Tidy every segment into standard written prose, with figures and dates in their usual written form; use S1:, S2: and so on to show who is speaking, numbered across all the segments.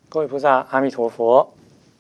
S1: 各位菩萨，阿弥陀佛！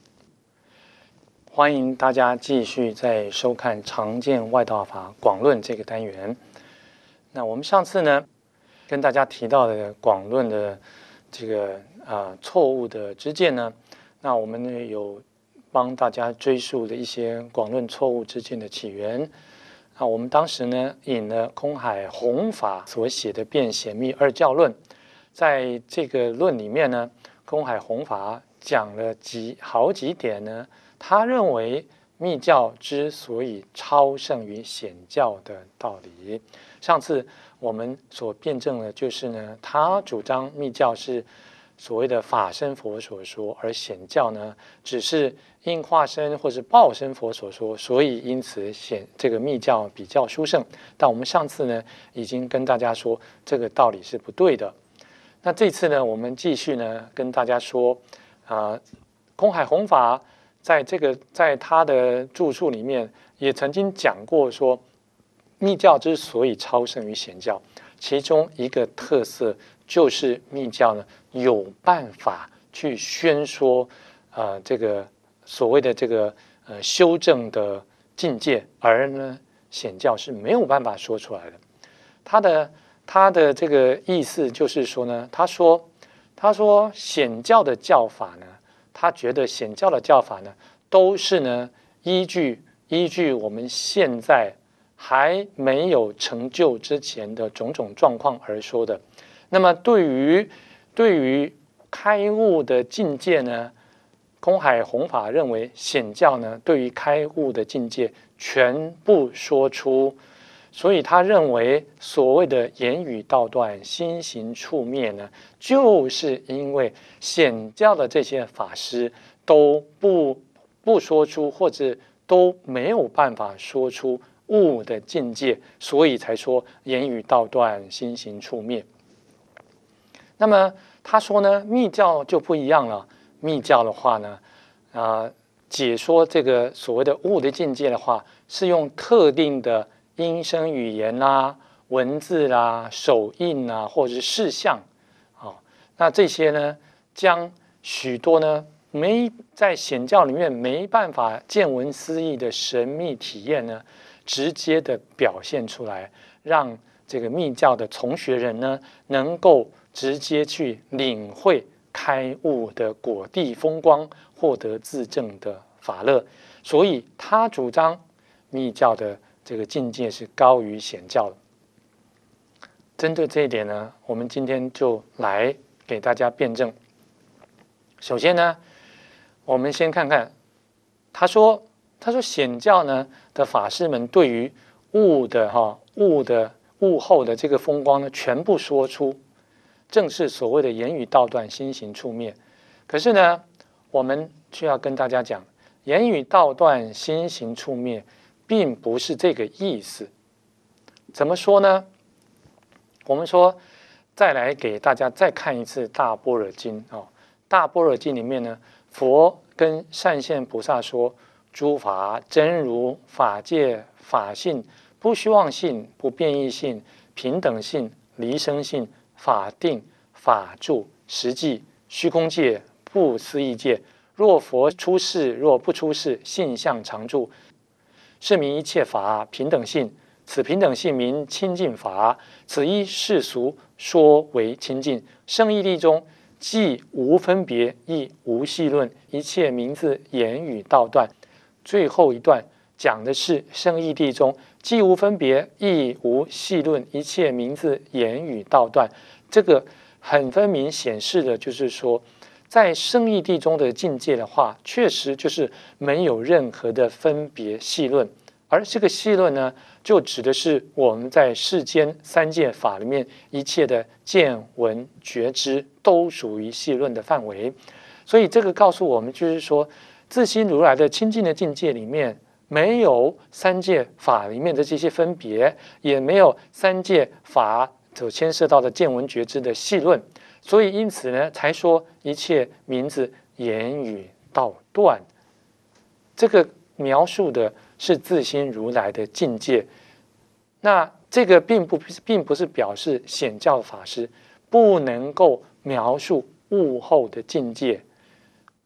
S1: 欢迎大家继续在收看《常见外道法广论》这个单元。那我们上次呢，跟大家提到的广论的这个错误的知见呢，那我们呢有帮大家追溯了一些广论错误知见的起源。我们当时呢引了空海弘法所写的《辩显密二教论》，在这个论里面呢，空海弘法讲了好几点呢，他认为密教之所以超胜于显教的道理。上次我们所辩证的就是呢，他主张密教是所谓的法身佛所说，而显教呢只是应化身或是报身佛所说，所以因此这个密教比较殊胜。但我们上次呢已经跟大家说这个道理是不对的。那这次呢，我们继续呢跟大家说，空海弘法在他的著述里面也曾经讲过说，密教之所以超胜于显教，其中一个特色就是密教呢有办法去宣说这个所谓的这个修正的境界，而呢显教是没有办法说出来的。他的这个意思就是说呢，他说显教的教法呢，他觉得显教的教法呢，都是呢依据我们现在还没有成就之前的种种状况而说的。那么对于开悟的境界呢，空海弘法认为显教呢对于开悟的境界全部说出。所以他认为所谓的言语道断、心行处灭呢，就是因为显教的这些法师都不说出，或者都没有办法说出悟的境界，所以才说言语道断、心行处灭。那么他说呢，密教就不一样了。密教的话呢，解说这个所谓的悟的境界的话，是用特定的音声语言啦、文字啦、手印啦，或者是事项，那这些呢，将许多呢在显教里面没办法见闻思义的神秘体验呢，直接的表现出来，让这个密教的从学人呢，能够直接去领会开悟的果地风光，获得自证的法乐。所以他主张密教的这个境界是高于显教的。针对这一点呢，我们今天就来给大家辩证。首先呢，我们先看看他说显教呢的法师们对于悟后的这个风光呢，全部说出，正是所谓的言语道断、心行处灭。可是呢，我们却要跟大家讲，言语道断、心行处灭并不是这个意思。怎么说呢？我们说，再来给大家再看一次《大般若经》《大般若经》里面呢，佛跟善现菩萨说：诸法真如、法界、法性、不虚妄性、不变异性、平等性、离生性、法定、法住、实际、虚空界、不思议界。若佛出世，若不出世，性相常住。是名一切法平等性，此平等性名清净法。此一世俗说为清净。圣义谛中既无分别，亦无细论，一切名字言语道断。最后一段讲的是圣义谛中既无分别，亦无细论，一切名字言语道断。这个很分明显示的就是说，在圣义谛中的境界的话，确实就是没有任何的分别细论，而这个细论呢，就指的是我们在世间三界法里面一切的见闻觉知都属于细论的范围。所以这个告诉我们，就是说自心如来的清净的境界里面，没有三界法里面的这些分别，也没有三界法所牵涉到的见闻觉知的细论。所以因此呢，才说一切名字言语道断。这个描述的是自心如来的境界。那这个并不是表示显教法师不能够描述悟后的境界，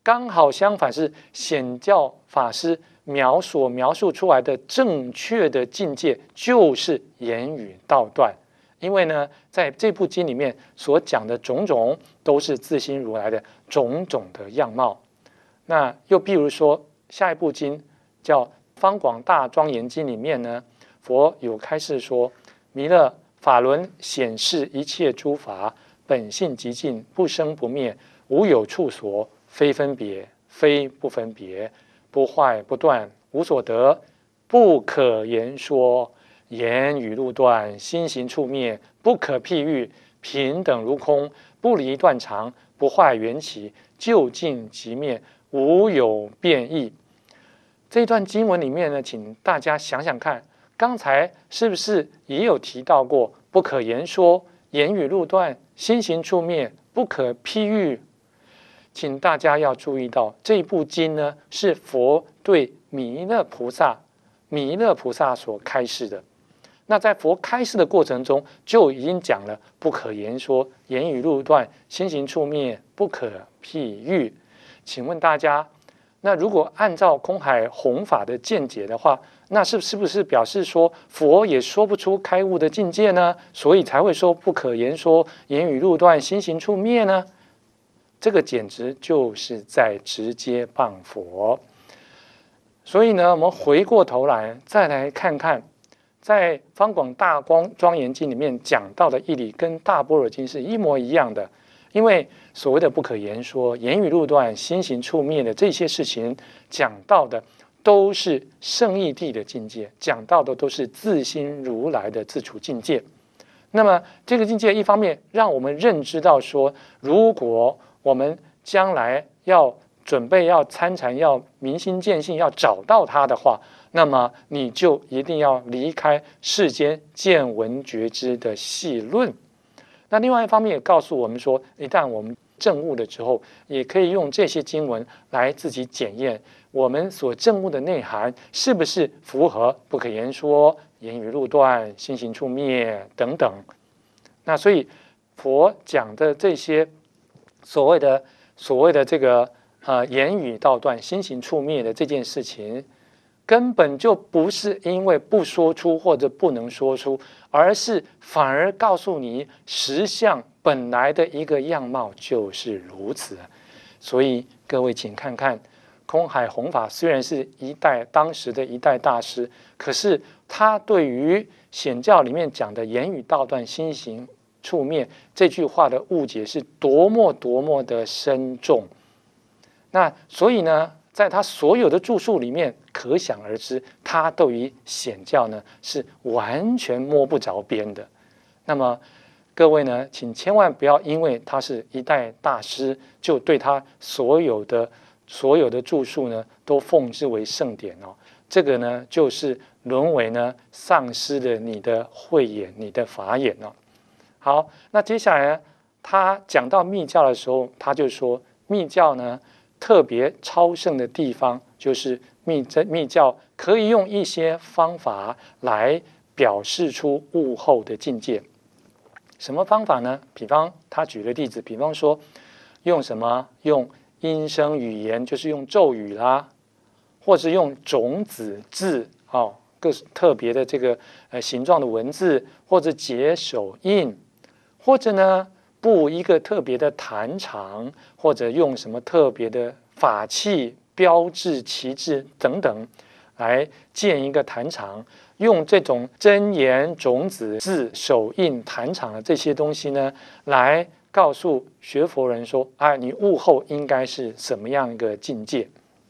S1: 刚好相反，是显教法师描述出来的正确的境界，就是言语道断。因为呢，在这部经里面所讲的种种，都是自心如来的种种的样貌。那又譬如说，下一部经叫《方广大庄严经》里面呢，佛有开示说，弥勒法轮显示一切诸法本性极尽，不生不灭，无有处所，非分别，非不分别，不坏不断，无所得，不可言说，言语路断，心行处灭，不可譬喻，平等如空，不离断常，不坏缘起，究竟即灭，无有变异。这段经文里面呢，请大家想想看，刚才是不是也有提到过不可言说、言语路断、心行处灭、不可譬喻？请大家要注意到，这部经呢是佛对弥勒菩萨所开示的。那在佛开示的过程中，就已经讲了不可言说、言语路断、心行处灭、不可譬喻。请问大家，那如果按照空海弘法的见解的话，那是不是表示说佛也说不出开悟的境界呢？所以才会说不可言说、言语路断、心行处灭呢？这个简直就是在直接谤佛。所以呢，我们回过头来再来看看，在《方广大庄严经》里面讲到的义理，跟《大般若经》是一模一样的。因为所谓的不可言说、言语路断、心行处灭的这些事情，讲到的都是圣义谛的境界，讲到的都是自心如来的自处境界。那么这个境界，一方面让我们认知到说，如果我们将来要准备要参禅、要明心见性、要找到它的话，那么你就一定要离开世间见闻觉知的细论。那另外一方面也告诉我们说，一旦我们证悟了之后，也可以用这些经文来自己检验我们所证悟的内涵是不是符合不可言说、言语路断、心行处灭等等。那所以佛讲的这些所谓的这个言语道断、心行处灭的这件事情，根本就不是因为不说出或者不能说出，而是反而告诉你实相本来的一个样貌就是如此。所以各位请看看，空海弘法虽然是当时的一代大师，可是他对于显教里面讲的言语道断、心行处灭这句话的误解是多么的深重。那所以呢，在他所有的著述里面，可想而知，他对于显教呢是完全摸不着边的。那么各位呢，请千万不要因为他是一代大师，就对他所有的著述呢都奉之为圣典哦。这个呢，就是沦为呢丧失了你的慧眼、你的法眼哦。好，那接下来呢，他讲到密教的时候，他就说密教呢特别超胜的地方，就是密教可以用一些方法来表示出悟后的境界。什么方法呢？比方他举个例子，比方说用什么？用音声语言，就是用咒语啦，或者用种子字各特别的这个形状的文字，或者结手印，或者呢布一个特别的坛场，或者用什么特别的法器、标志、旗帜等等来建一个坛场。用这种真言、种子、字、手印、坛场的这些东西呢，来告诉学佛人说：你悟后应该是什么样一个境界？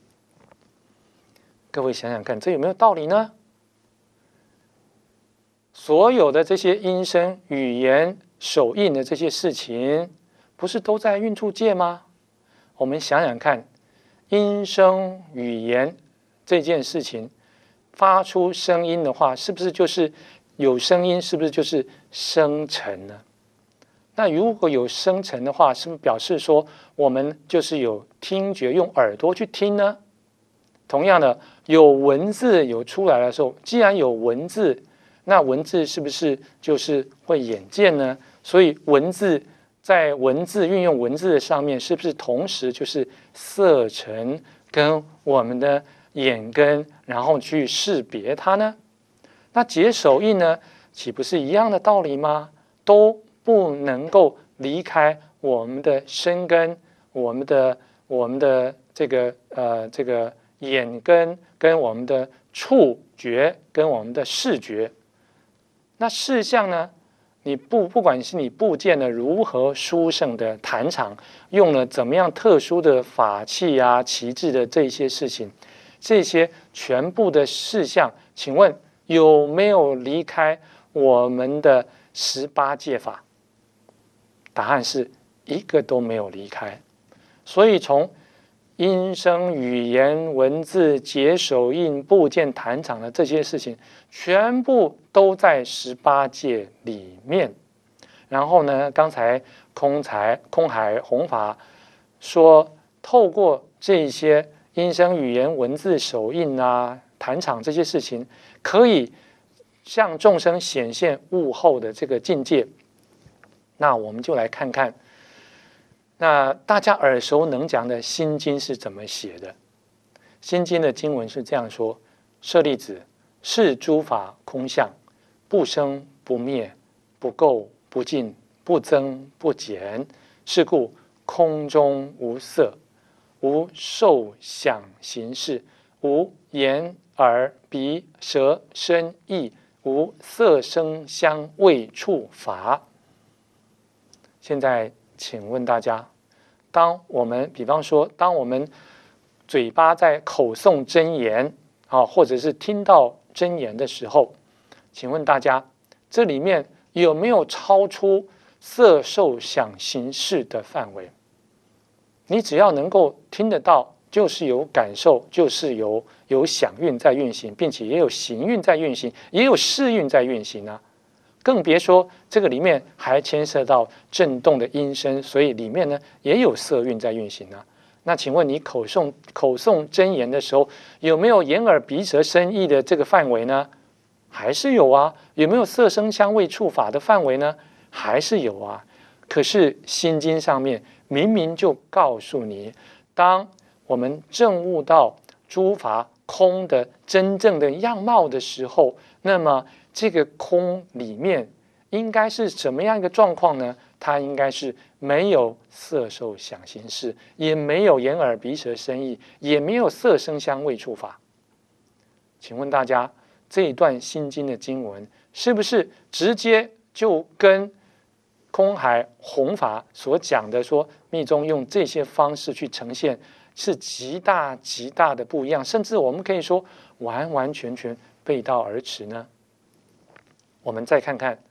S1: 各位想想看，这有没有道理呢？所有的这些音声、语言、手印的这些事情，不是都在运处界吗？我们想想看，音声语言这件事情，发出声音的话，是不是就是有声音？是不是就是声尘呢？那如果有声尘的话，是不是表示说我们就是有听觉，用耳朵去听呢？同样的，有文字有出来的时候，既然有文字，那文字是不是就是会眼见呢？所以文字在文字运用文字的上面，是不是同时就是色尘跟我们的眼根，然后去识别它呢？那解手印呢，岂不是一样的道理吗？都不能够离开我们的身根，我们的这个眼根跟我们的触觉跟我们的视觉。那事项呢？你不管是你部件的如何殊胜的坛场，用了怎么样特殊的法器啊、旗帜的这些事情，这些全部的事项，请问有没有离开我们的18戒法？答案是一个都没有离开。所以从音声、语言、文字、解手印、部件、坛场的这些事情，全部都在18戒里面。然后呢，刚才空海弘法说，透过这些音声、语言、文字、手印啊、坛场这些事情，可以向众生显现悟后的这个境界。那我们就来看看。那大家耳熟能详的《心经》是怎么写的？《心经》的经文是这样说：舍利子，是诸法空相，不生不灭，不垢不净，不增不减。是故空中无色，无受想行识，无眼耳鼻舌身意，无色声香味触法。现在请问大家，当我们比方说，当我们嘴巴在口诵真言啊，或者是听到真言的时候，请问大家，这里面有没有超出色受想行识的范围？你只要能够听得到，就是有感受，就是有想运在运行，并且也有行运在运行，也有识运在运行啊。更别说这个里面还牵涉到震动的音声，所以里面呢也有色运在运行啊。那请问你口诵真言的时候，有没有眼耳鼻舌身意的这个范围呢？还是有啊。有没有色声香味触法的范围呢？还是有啊。可是心经上面明明就告诉你，当我们证悟到诸法空的真正的样貌的时候，那么这个空里面应该是什么样一个状况呢？它应该是没有色受想行识，也没有眼耳鼻舌身意，也没有色声香味触法。请问大家，这一段心经的经文是不是直接就跟空海弘法所讲的说密宗用这些方式去呈现是极大极大的不一样，甚至我们可以说完完全全背道而驰呢？我们再看看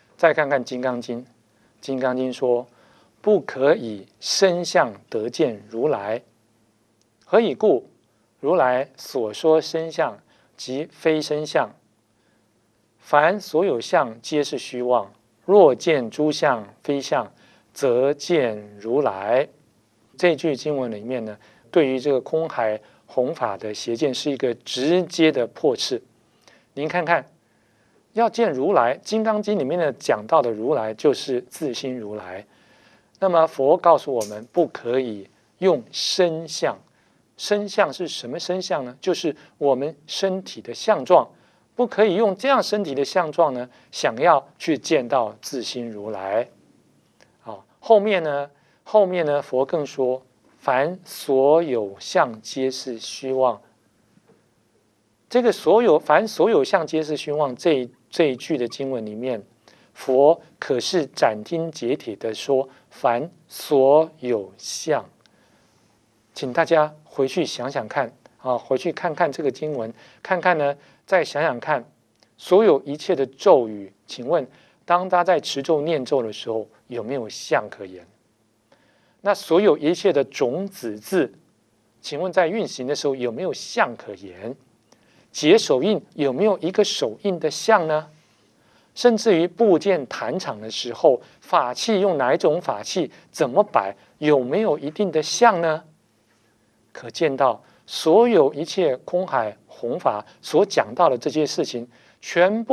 S1: 《金刚经》。《金刚经》说：“不可以身相得见如来。何以故？如来所说身相，即非身相。凡所有相，皆是虚妄。若见诸相非相，则见如来。”这句经文里面呢，对于这个空海弘法的邪见是一个直接的破斥。您看看。要见如来，《金刚经》里面的讲到的如来就是自心如来。那么佛告诉我们，不可以用身相。身相是什么身相呢？就是我们身体的相状，不可以用这样身体的相状呢，想要去见到自心如来。好，后面呢，佛更说，凡所有相皆是虚妄。这个凡所有相皆是虚妄这一句的经文里面，佛可是斩钉截铁的说，凡所有相。请大家回去想想看啊，回去看看这个经文，看看呢，再想想看，所有一切的咒语，请问当他在持咒念咒的时候，有没有相可言？那所有一切的种子字，请问在运行的时候有没有相可言？解手印有没有一个手印的相呢？甚至于部件坛场的时候，法器用哪一种法器，怎么摆，有没有一定的相呢？可见到所有一切空海弘法所讲到的这些事情，全部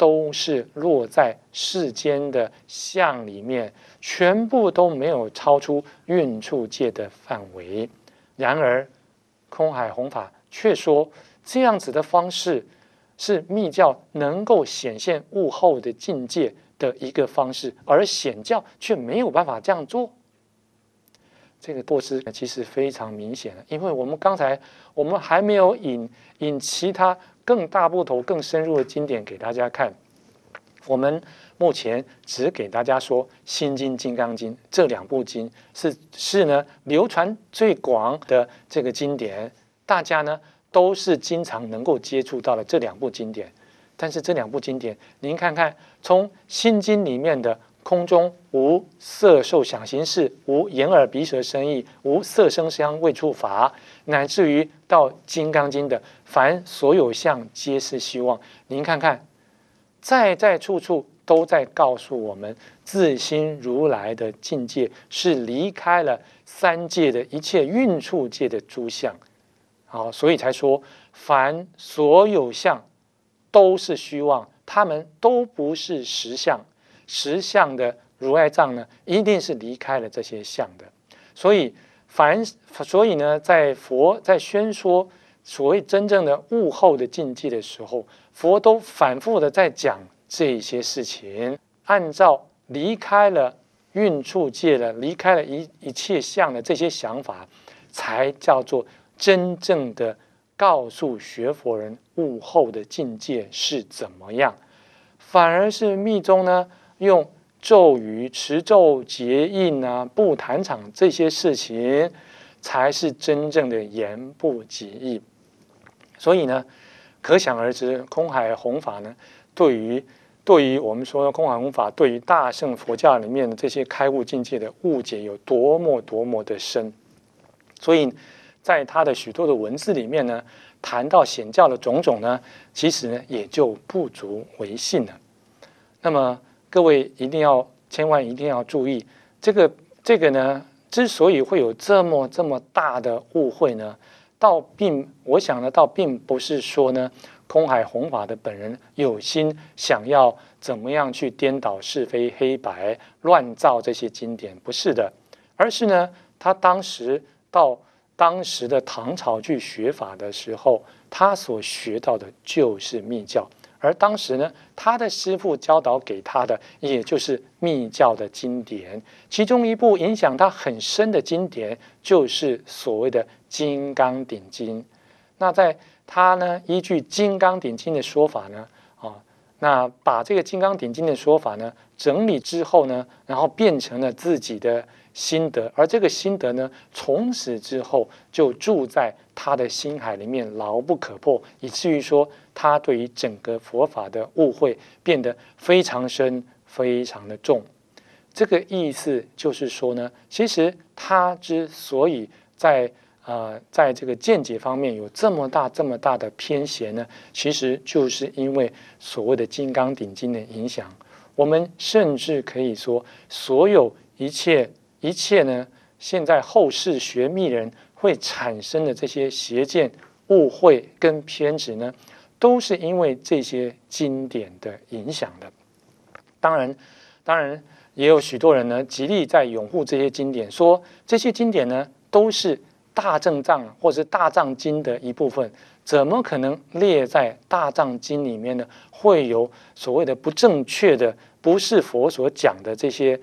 S1: 都是落在世间的相里面，全部都没有超出运处界的范围。然而，空海弘法却说，这样子的方式是密教能够显现悟后的境界的一个方式，而显教却没有办法这样做。这个过失其实非常明显了，因为刚才我们还没有引其他更大部头、更深入的经典给大家看，我们目前只给大家说《心经》《金刚经》这2部经是呢流传最广的这个经典，大家呢都是经常能够接触到的这2部经典。但是这2部经典，您看看，从《心经》里面的空中无色受想行识，无眼耳鼻舌身意，无色声香味触法，乃至于到《金刚经》的凡所有相皆是虚妄，您看看，在处处都在告诉我们，自心如来的境界是离开了3界的一切运处界的诸相。好，所以才说凡所有相都是虚妄，他们都不是实相。实相的如来藏呢，一定是离开了这些相的。所以呢，在佛在宣说所谓真正的悟后的境界的时候，佛都反复的在讲这些事情，按照离开了运处界了，离开了一切相的这些想法，才叫做真正的告诉学佛人悟后的境界是怎么样。反而是密宗呢，用咒语、持咒、结印啊、布坛场这些事情，才是真正的言不及义。所以呢，可想而知，空海弘法呢，对于我们说的空海弘法，对于大乘佛教里面的这些开悟境界的误解有多么的深。所以，在他的许多的文字里面呢，谈到显教的种种呢，其实呢也就不足为信了。那么各位千万一定要注意，这个呢，之所以会有这么大的误会呢，我想呢，倒并不是说呢，空海弘法的本人有心想要怎么样去颠倒是非黑白、乱造这些经典，不是的，而是呢，他到当时的唐朝去学法的时候，他所学到的就是密教。而当时呢，他的师父教导给他的，也就是密教的经典，其中一部影响他很深的经典，就是所谓的《金刚顶经》。那在他呢，依据《金刚顶经》的说法呢，那把这个《金刚顶经》的说法呢整理之后呢，然后变成了自己的心得，而这个心得呢，从此之后就住在他的心海里面，牢不可破，以至于说他对于整个佛法的误会变得非常深、非常的重。这个意思就是说呢，其实他之所以在这个见解方面有这么大的偏狭呢，其实就是因为所谓的《金刚顶经》的影响。我们甚至可以说，所有一切呢，现在后世学密人会产生的这些邪见、误会跟偏执呢，都是因为这些经典的影响的。当然也有许多人呢，极力在拥护这些经典，说这些经典呢都是大正藏或者大藏经的一部分，怎么可能列在大藏经里面呢？会有所谓的不正确的，不是佛所讲的这些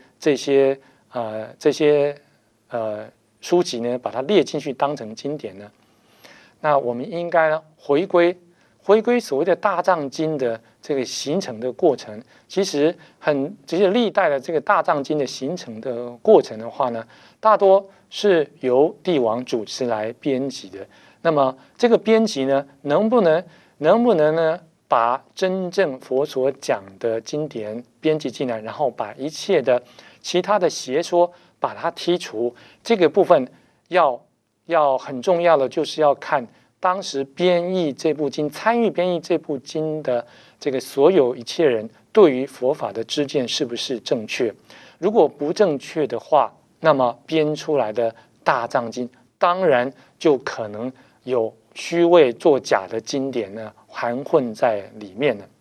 S1: 书籍呢，把它列进去当成经典呢？那我们应该呢回归所谓的大藏经的这个形成的过程。其实历代的这个大藏经的形成的过程的话呢，大多是由帝王主持来编辑的。那么这个编辑呢，能不能呢，把真正佛所讲的经典编辑进来，然后把一切的其他的邪说把它剔除？这个部分要很重要的，就是要看当时编译这部经、参与编译这部经的这个所有一切人对于佛法的知见是不是正确。如果不正确的话，那么编出来的大藏经当然就可能有虚伪作假的经典呢含混在里面了。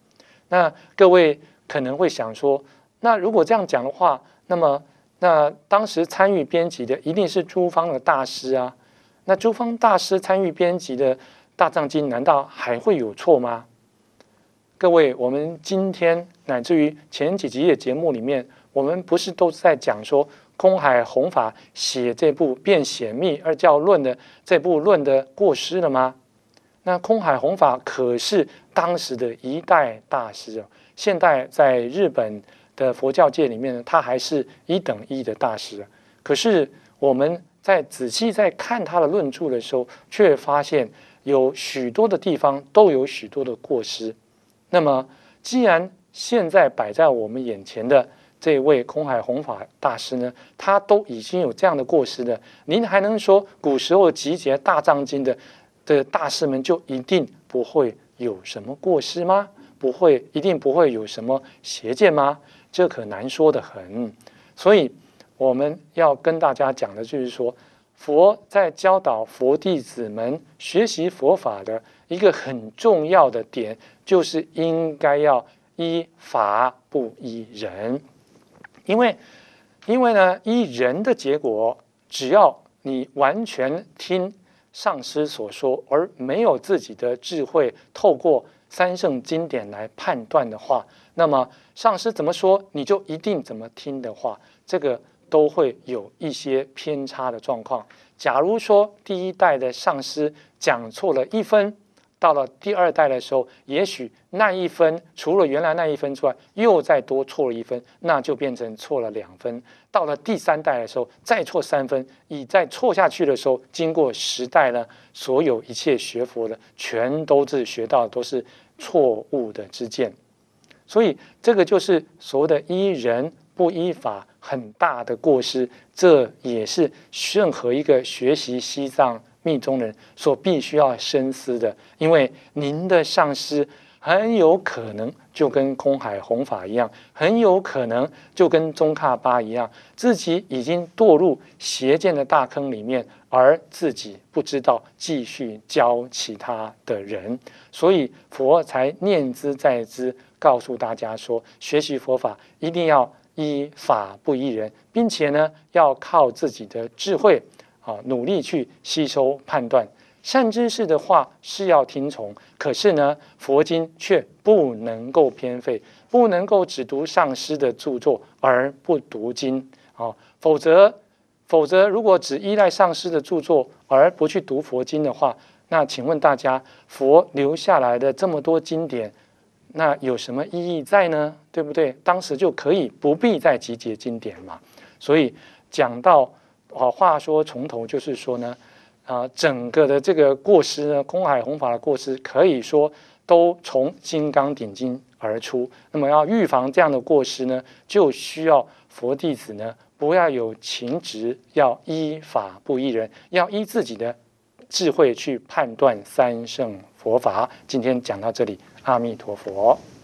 S1: 那各位可能会想说，那如果这样讲的话，那当时参与编辑的一定是诸方的大师啊。那诸方大师参与编辑的大藏经，难道还会有错吗？各位，我们今天乃至于前几集的节目里面，我们不是都在讲说空海弘法写这部《变显密二教论》的这部论的过失了吗？那空海弘法可是当时的一代大师哦，现代在日本的佛教界里面呢，他还是一等一的大师啊。可是我们在仔细在看他的论著的时候，却发现有许多的地方都有许多的过失。那么，既然现在摆在我们眼前的这位空海弘法大师呢，他都已经有这样的过失了，您还能说古时候集结大藏经的大师们就一定不会有什么过失吗？一定不会有什么邪见吗？这可难说得很。所以我们要跟大家讲的就是说，佛在教导佛弟子们学习佛法的一个很重要的点，就是应该要依法不依人。因为呢，依人的结果，只要你完全听上师所说，而没有自己的智慧透过三圣经典来判断的话，那么上师怎么说，你就一定怎么听的话，这个都会有一些偏差的状况。假如说第一代的上师讲错了1分，到了第2代的时候，也许那1分除了原来那1分之外，又再多错了1分，那就变成错了2分。到了第3代的时候，再错3分，再错下去的时候，经过10代呢，所有一切学佛的，全都是学到都是错误的知见。所以这个就是所谓的依人不依法很大的过失，这也是任何一个学习西藏密宗人所必须要深思的。因为您的上师很有可能就跟空海弘法一样，很有可能就跟宗喀巴一样，自己已经堕入邪见的大坑里面，而自己不知道继续教其他的人。所以佛才念兹在兹，告诉大家说，学习佛法一定要依法不依人，并且呢，要靠自己的智慧努力去吸收判断。善知识的话是要听从，可是呢，佛经却不能够偏废，不能够只读上师的著作而不读经否则如果只依赖上师的著作而不去读佛经的话，那请问大家，佛留下来的这么多经典，那有什么意义在呢？对不对？当时就可以不必再集结经典嘛。所以讲到话说从头，就是说呢，整个的这个过失呢，空海弘法的过失，可以说都从《金刚顶经》而出。那么要预防这样的过失呢，就需要佛弟子呢，不要有情执，要依法不依人，要依自己的智慧去判断三圣佛法。今天讲到这里，阿弥陀佛。